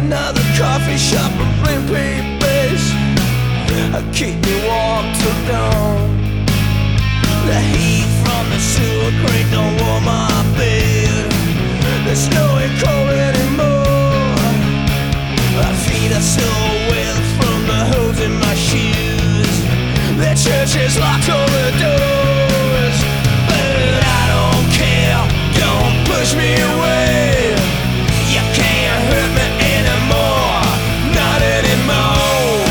another coffee shop and bring papers. Keep me warm till dawn. The heat from the sewer grate don't warm my bed. There's no cold anymore. My feet are so wet from the holes in my shoes. The church has locked all the doors, but I don't care. Don't push me away. You can't hurt me anymore. Not anymore.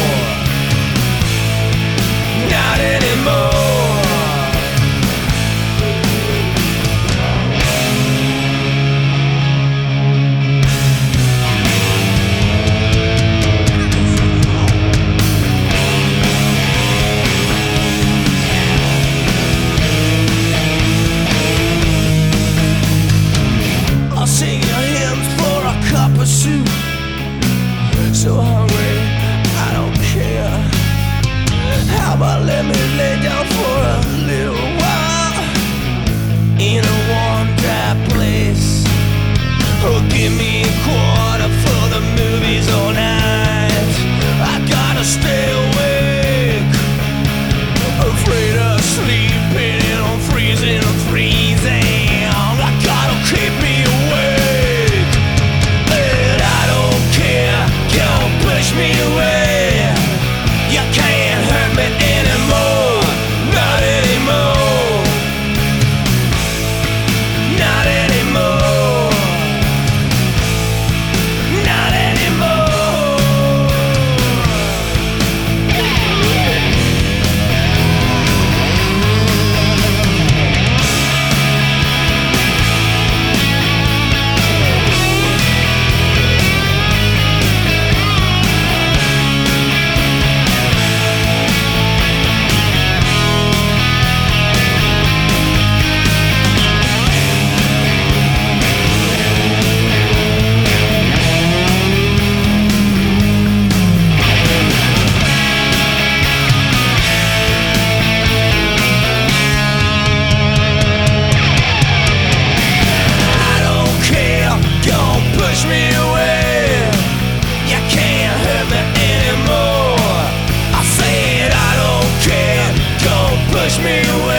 Not anymore. Soup. So hungry, I don't care. How about let me lay down for a little while in a warm, dry place? Or give me a quarter for the movies all night. I gotta stay awake, afraid of sleeping and I'm freezing, I'm freezing. I gotta keep me awake. Push me away. You can't hurt me anymore. Not anymore. Not anymore. Not anymore. Push me away. You can't hurt me anymore. I said I don't care. Don't push me away.